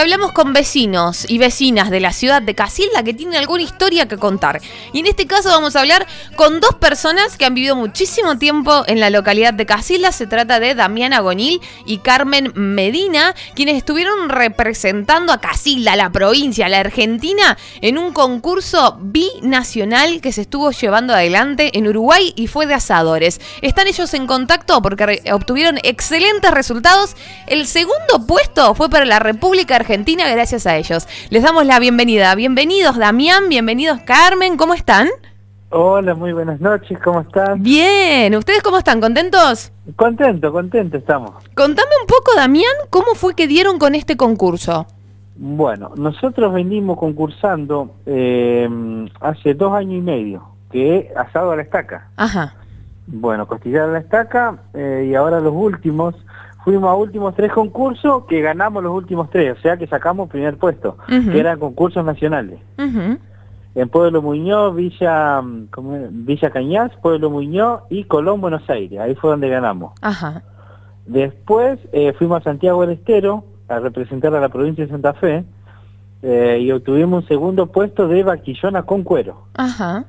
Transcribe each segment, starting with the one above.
Hablamos con vecinos y vecinas de la ciudad de Casilda que tienen alguna historia que contar. Y en este caso vamos a hablar con dos personas que han vivido muchísimo tiempo en la localidad de Casilda. Se trata de Damián Agonil y Carmen Medina, quienes estuvieron representando a Casilda, la provincia, la Argentina, en un concurso binacional que se estuvo llevando adelante en Uruguay y fue de asadores. Están ellos en contacto porque obtuvieron excelentes resultados. El segundo puesto fue para la República Argentina gracias a ellos. Les damos la bienvenida. Bienvenidos Damián, bienvenidos Carmen, ¿cómo están? Hola, muy buenas noches, ¿cómo están? Bien, ¿ustedes cómo están? ¿Contentos? Contento estamos. Contame un poco, Damián, ¿cómo fue que dieron con este concurso? Bueno, nosotros venimos concursando hace 2 años y medio, que es asado a la estaca. Ajá. Bueno, costillar a la estaca, y ahora los últimos, fuimos a últimos 3 concursos que ganamos los últimos 3, o sea que sacamos primer puesto, que eran concursos nacionales. En Pueblo Muñoz, Villa Cañas, Pueblo Muñoz y Colón, Buenos Aires, ahí fue donde ganamos. Ajá. Después fuimos a Santiago del Estero a representar a la provincia de Santa Fe y obtuvimos un segundo puesto de vaquillona con cuero. Ajá.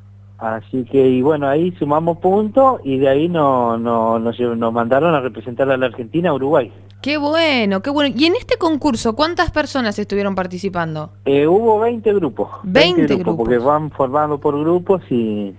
Así que, y bueno, ahí sumamos puntos y de ahí nos mandaron a representar a la Argentina a Uruguay. Qué bueno, qué bueno. Y en este concurso, ¿cuántas personas estuvieron participando? Hubo 20 grupos. 20 grupos. Porque van formando por grupos y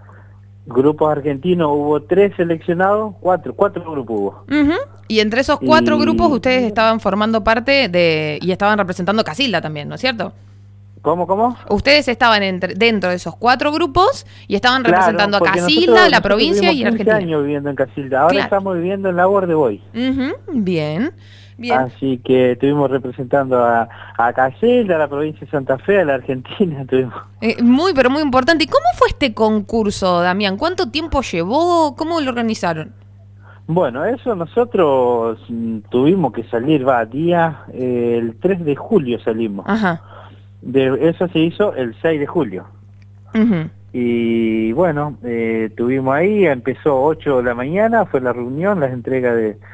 grupos argentinos hubo 3 seleccionados, 4 grupos hubo. Y entre esos 4 grupos ustedes estaban formando parte de y estaban representando Casilda también, ¿no es cierto? ¿Cómo? Ustedes estaban dentro de esos 4 grupos y estaban representando a Casilda, nosotros la provincia y Argentina. 15 años viviendo en Casilda, ahora estamos viviendo en Labor de Boy. Bien. Así que estuvimos representando a Casilda, a la provincia de Santa Fe, a la Argentina. Muy, pero muy importante. ¿Y cómo fue este concurso, Damián? ¿Cuánto tiempo llevó? ¿Cómo lo organizaron? Bueno, eso nosotros tuvimos que salir, el 3 de julio salimos. Ajá. Eso se hizo el 6 de julio. Y bueno, tuvimos ahí, empezó 8 de la mañana, fue la reunión, las entregas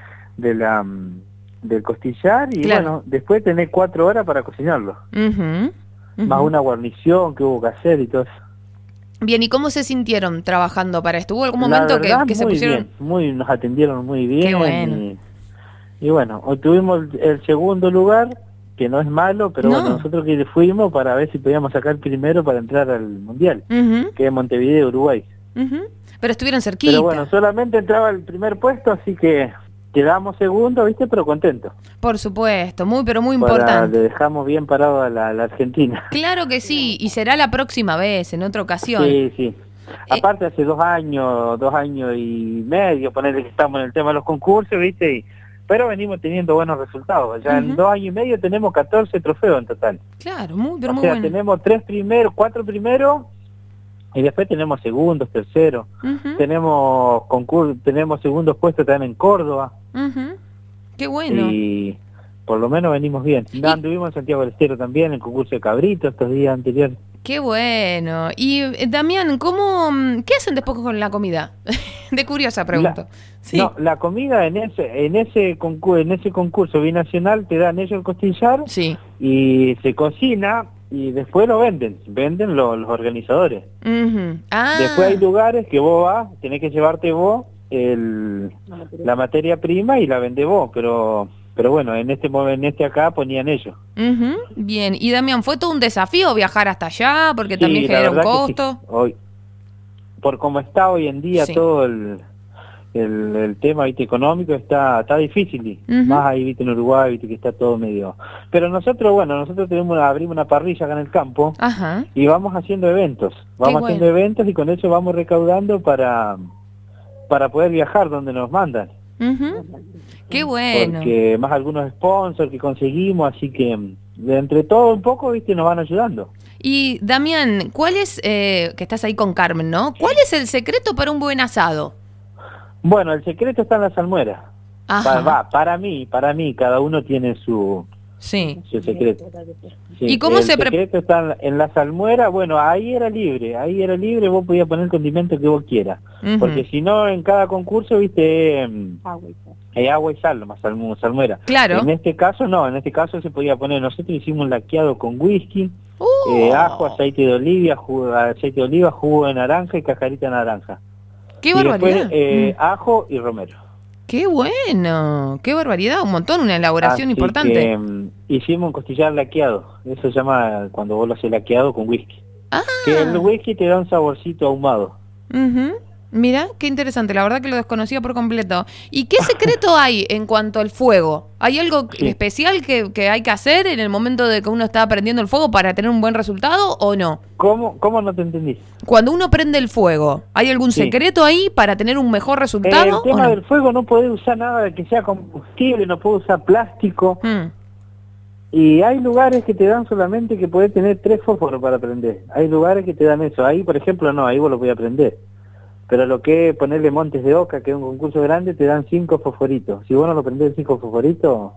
del costillar y bueno, después tenés 4 horas para cocinarlo. Más una guarnición que hubo que hacer y todo eso. Bien, ¿y cómo se sintieron trabajando para esto? ¿Hubo algún momento que se pusieron...? Bien, nos atendieron muy bien. Qué bueno. Y bueno, obtuvimos el segundo lugar, que no es malo, pero bueno, nosotros que fuimos para ver si podíamos sacar primero para entrar al Mundial, que es Montevideo, Uruguay. Pero estuvieron cerquita. Pero bueno, solamente entraba el primer puesto, así que quedamos segundo, ¿viste? Pero contentos. Por supuesto, pero muy importante. Le dejamos bien parado a la Argentina. Claro que sí, y será la próxima vez, en otra ocasión. Sí. Aparte hace 2 años y medio, ponerle que estamos en el tema de los concursos, ¿viste? Pero venimos teniendo buenos resultados. Ya en 2 años y medio tenemos 14 trofeos en total. Claro, muy bueno. Tenemos 4 primeros, y después tenemos segundos, terceros. Tenemos segundos puestos también en Córdoba. Qué bueno. Y por lo menos venimos bien. Anduvimos en Santiago del Estero también, en el concurso de cabrito estos días anteriores. Qué bueno. Y Damián, ¿qué hacen después con la comida? De curiosa pregunta. No, la comida en ese concurso binacional te dan ellos el costillar y se cocina y después lo venden los organizadores. Después hay lugares que vos vas, tenés que llevarte vos la materia prima y la vendés vos, pero bueno, en este acá ponían ellos. Bien, y Damián, ¿fue todo un desafío viajar hasta allá? Porque también genera un costo. Sí. Por cómo está hoy en día todo el tema, ¿viste? Económico está difícil. Más ahí, ¿viste? En Uruguay, ¿viste? Que está todo medio... Pero nosotros abrimos una parrilla acá en el campo. Y vamos haciendo eventos. Eventos y con eso vamos recaudando para poder viajar donde nos mandan. Qué bueno. Porque más algunos sponsors que conseguimos, así que de entre todo un poco, ¿viste? Nos van ayudando. Y Damián, ¿cuál es, que estás ahí con Carmen, ¿no? ¿Cuál es el secreto para un buen asado? Bueno, el secreto está en la salmuera. Para mí, cada uno tiene su Sí. Su secreto. Sí, ¿Y cómo se prepara? El secreto está en la salmuera. Bueno, ahí era libre, vos podías poner el condimento que vos quieras. Porque si no, en cada concurso, viste, agua y sal, más salmuera. Claro. En este caso no, en este caso se podía poner, nosotros hicimos un laqueado con whisky, ajo, aceite de oliva, jugo de naranja y cascarita de naranja. ¡Qué barbaridad! Después, ajo y romero. ¡Qué bueno! ¡Qué barbaridad! Un montón, una elaboración importante. Que, hicimos un costillar laqueado. Eso se llama cuando vos lo haces laqueado con whisky. Que el whisky te da un saborcito ahumado. Mira, qué interesante. La verdad que lo desconocía por completo. ¿Y qué secreto hay en cuanto al fuego? ¿Hay algo especial que hay que hacer en el momento de que uno está prendiendo el fuego para tener un buen resultado o no? ¿Cómo no te entendí? Cuando uno prende el fuego, ¿hay algún secreto ahí para tener un mejor resultado? El tema del fuego no podés usar nada que sea combustible, no podés usar plástico. Y hay lugares que te dan solamente que podés tener 3 fósforos para prender. Hay lugares que te dan eso. Ahí, por ejemplo, no, ahí vos lo podés prender. Pero lo que es ponerle Montes de Oca, que es un concurso grande, te dan 5 fosforitos. Si vos no lo prendés 5 fosforitos...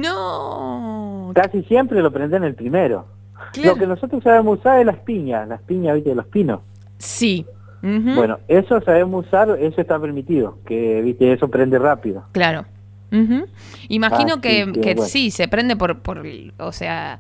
¡No! Casi siempre lo prendés en el primero. Claro. Lo que nosotros sabemos usar es las piñas, viste, de los pinos. Sí. Bueno, eso sabemos usar, eso está permitido, que, viste, eso prende rápido. Claro. Imagino que bueno. Sí, se prende por o sea,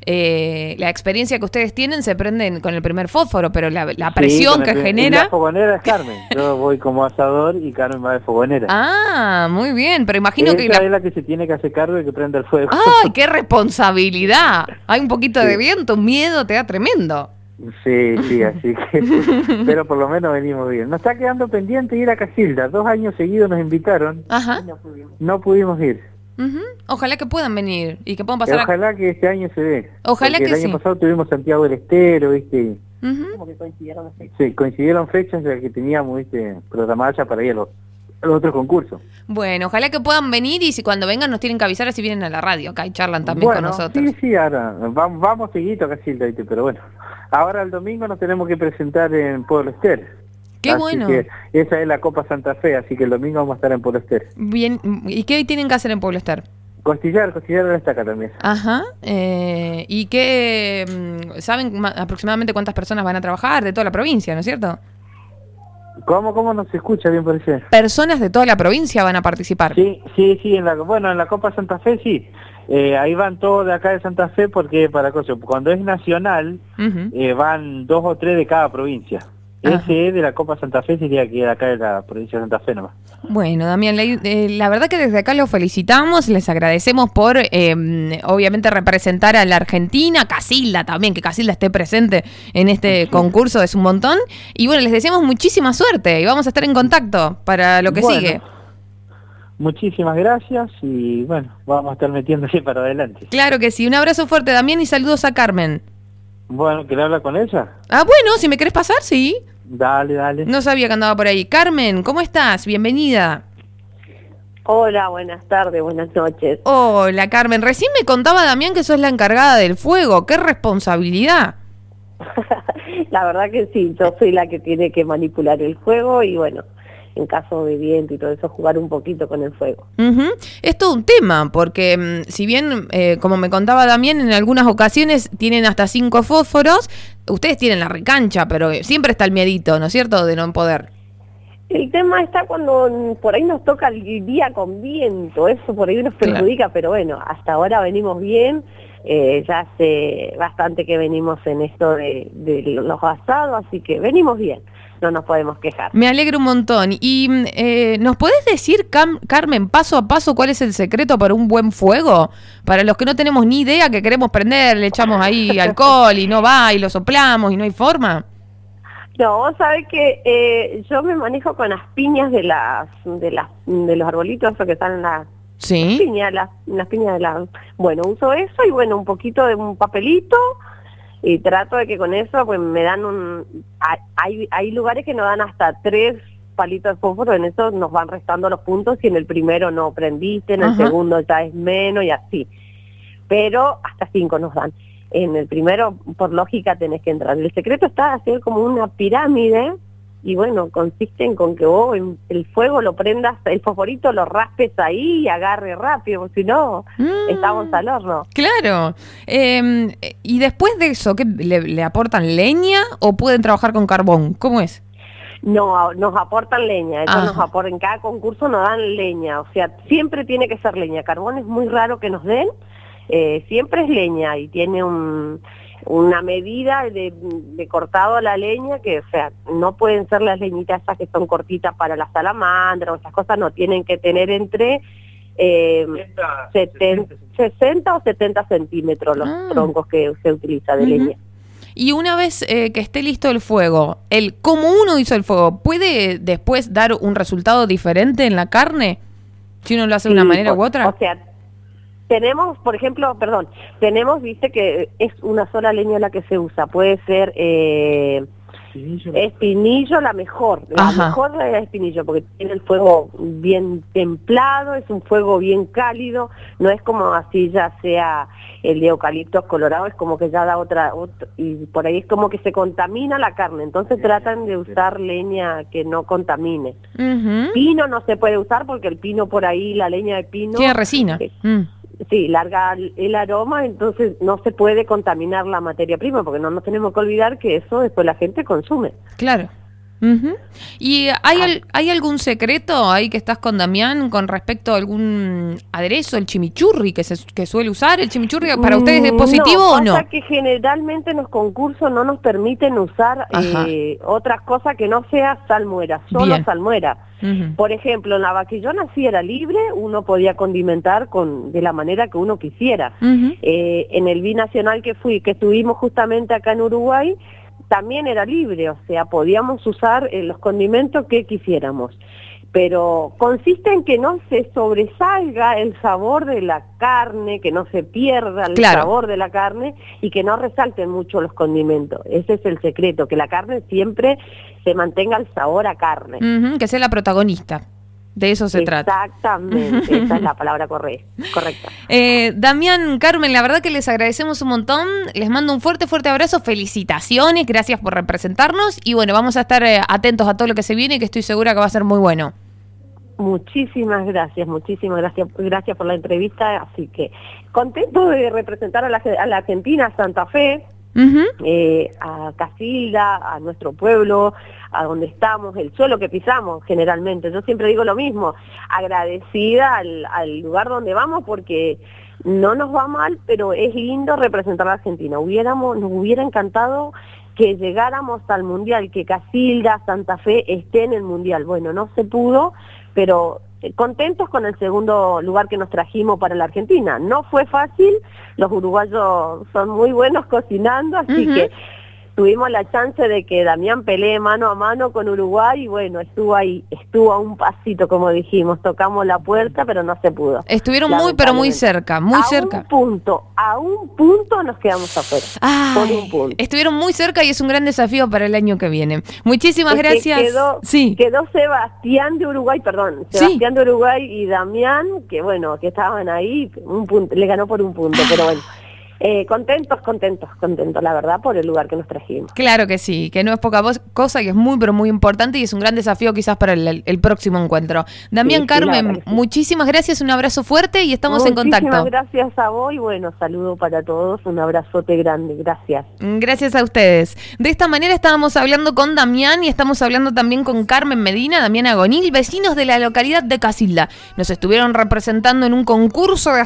la experiencia que ustedes tienen se prende con el primer fósforo, pero la presión que genera... La fogonera es Carmen, yo voy como asador y Carmen va de fogonera. Ah, muy bien, pero imagino esa que... es la que se tiene que hacer cargo de que prenda el fuego. ¡Ay, qué responsabilidad! Hay un poquito de viento, un miedo, te da tremendo. Sí, así que... pero por lo menos venimos bien. Nos está quedando pendiente ir a Casilda. 2 años seguidos nos invitaron. Ajá. No pudimos ir. Ojalá que puedan venir y que puedan pasar. Ojalá que este año se dé. Ojalá que el año pasado tuvimos Santiago del Estero, ¿viste? Como que coincidieron fechas. Sí, coincidieron fechas de las que teníamos, ¿viste? Programadas ya para ir a los otros concursos. Bueno, ojalá que puedan venir y si cuando vengan nos tienen que avisar así vienen a la radio acá y charlan también con nosotros. Sí, ahora vamos seguido a Casilda, ¿viste? Pero bueno, ahora el domingo nos tenemos que presentar en Pueblo Ester. ¡Qué bueno! Que esa es la Copa Santa Fe, así que el domingo vamos a estar en Pueblo Ester. Bien, ¿y qué tienen que hacer en Pueblo Ester? Costillar de la estaca también. Ajá. ¿Y qué saben aproximadamente cuántas personas van a trabajar de toda la provincia, no es cierto? ¿Cómo no se escucha bien por eso? ¿Personas de toda la provincia van a participar? Sí, en la Copa Santa Fe sí. Ahí van todos de acá de Santa Fe porque cuando es nacional van 2 o 3 de cada provincia. Ese es de la Copa Santa Fe, sería que de acá de la provincia de Santa Fe nomás. Bueno, Damián, la verdad que desde acá los felicitamos, les agradecemos por obviamente representar a la Argentina, Casilda también, que Casilda esté presente en este concurso es un montón. Y bueno, les deseamos muchísima suerte y vamos a estar en contacto para lo que sigue. Muchísimas gracias y bueno, vamos a estar metiéndose para adelante. Claro que sí, un abrazo fuerte, Damián, y saludos a Carmen. Bueno, ¿querés hablar con ella? Bueno, si me querés pasar, sí. Dale. No sabía que andaba por ahí. Carmen, ¿cómo estás? Bienvenida. Hola, buenas tardes, buenas noches. Hola, Carmen. Recién me contaba Damián que sos la encargada del fuego. ¡Qué responsabilidad! La verdad que sí, yo soy la que tiene que manipular el fuego y bueno, en caso de viento y todo eso, jugar un poquito con el fuego. Es todo un tema, porque si bien, como me contaba Damián, en algunas ocasiones tienen hasta 5 fósforos, ustedes tienen la recancha, pero siempre está el miedito, ¿no es cierto?, de no poder. El tema está cuando por ahí nos toca el día con viento, eso por ahí nos perjudica, pero bueno, hasta ahora venimos bien, ya hace bastante que venimos en esto de los asados, así que venimos bien. No nos podemos quejar. Me alegro un montón. ¿Y nos podés decir, Carmen, paso a paso, cuál es el secreto para un buen fuego? Para los que no tenemos ni idea, que queremos prender, le echamos ahí alcohol y no va, y lo soplamos y no hay forma. No, vos sabés que yo me manejo con las piñas de los arbolitos, eso que están en las piñas, las piñas de la... Bueno, uso eso y bueno, un poquito de un papelito... Y trato de que con eso pues me dan hay lugares que nos dan hasta 3 palitos de fósforo, en eso nos van restando los puntos y en el primero no prendiste, en el segundo ya es menos y así. Pero hasta 5 nos dan. En el primero, por lógica, tenés que entrar. El secreto está hacer como una pirámide y bueno, consisten con que vos el fuego lo prendas, el fosforito lo raspes ahí y agarre rápido, porque si no, estamos al horno. Claro. Y después de eso, ¿qué le aportan leña o pueden trabajar con carbón? ¿Cómo es? No, nos aportan leña, en cada concurso nos dan leña, o sea, siempre tiene que ser leña. Carbón es muy raro que nos den, siempre es leña y tiene una medida de cortado a la leña que, o sea, no pueden ser las leñitas esas que son cortitas para la salamandra o esas cosas, no, tienen que tener entre 60 o 70 centímetros los troncos que se utiliza de leña. Y una vez que esté listo el fuego, ¿cómo uno hizo el fuego? ¿Puede después dar un resultado diferente en la carne? Si uno lo hace de una manera u otra. O sea, tenemos, por ejemplo, viste que es una sola leña la que se usa. Puede ser espinillo, la mejor es espinillo, porque tiene el fuego bien templado, es un fuego bien cálido, no es como así ya sea el de eucaliptos colorado, es como que ya da otra, y por ahí es como que se contamina la carne, entonces tratan de usar leña que no contamine. Pino no se puede usar porque el pino por ahí, la leña de pino... Tiene resina. Sí, larga el aroma, entonces no se puede contaminar la materia prima, porque no nos tenemos que olvidar que eso después la gente consume. Claro. ¿Y hay algún secreto ahí que estás con Damián con respecto a algún aderezo, el chimichurri que suele usar? ¿El chimichurri para ustedes es positivo o no? Pasa que generalmente en los concursos no nos permiten usar otras cosas que no sea salmuera, solo salmuera. Por ejemplo, en la vaquillona sí era libre, uno podía condimentar de la manera que uno quisiera. En el binacional que estuvimos justamente acá en Uruguay, también era libre, o sea, podíamos usar los condimentos que quisiéramos. Pero consiste en que no se sobresalga el sabor de la carne, que no se pierda el sabor de la carne y que no resalten mucho los condimentos. Ese es el secreto, que la carne siempre se mantenga el sabor a carne. Que sea la protagonista. De eso se trata. Exactamente, esa es la palabra correcta. Damián, Carmen, la verdad que les agradecemos un montón, les mando un fuerte y bueno, vamos a estar atentos a todo lo que se viene, que estoy segura que va a ser muy bueno. Muchísimas gracias por la entrevista, así que contento de representar a la Argentina, a Santa Fe, a Casilda, a nuestro pueblo, a donde estamos, el suelo que pisamos generalmente. Yo siempre digo lo mismo, agradecida al lugar donde vamos porque no nos va mal, pero es lindo representar a la Argentina. Nos hubiera encantado que llegáramos al Mundial, que Casilda, Santa Fe esté en el Mundial. Bueno, no se pudo, pero contentos con el segundo lugar que nos trajimos para la Argentina. No fue fácil, los uruguayos son muy buenos cocinando, así que tuvimos la chance de que Damián pelee mano a mano con Uruguay y bueno, estuvo a un pasito, como dijimos, tocamos la puerta, pero no se pudo. Estuvieron muy cerca. A un punto nos quedamos afuera. Por un punto. Estuvieron muy cerca y es un gran desafío para el año que viene. Muchísimas gracias. Quedó Sebastián de Uruguay y Damián, que bueno, que estaban ahí, le ganó por un punto, pero bueno. Contentos, la verdad, por el lugar que nos trajimos. Claro que sí, que no es poca cosa, que es muy, pero muy importante y es un gran desafío quizás para el próximo encuentro. Damián, Carmen, muchísimas gracias, un abrazo fuerte y estamos en contacto. Muchísimas gracias a vos y bueno, saludo para todos, un abrazote grande, gracias. Gracias a ustedes. De esta manera estábamos hablando con Damián y estamos hablando también con Carmen Medina, Damián Agonil, vecinos de la localidad de Casilda. Nos estuvieron representando en un concurso de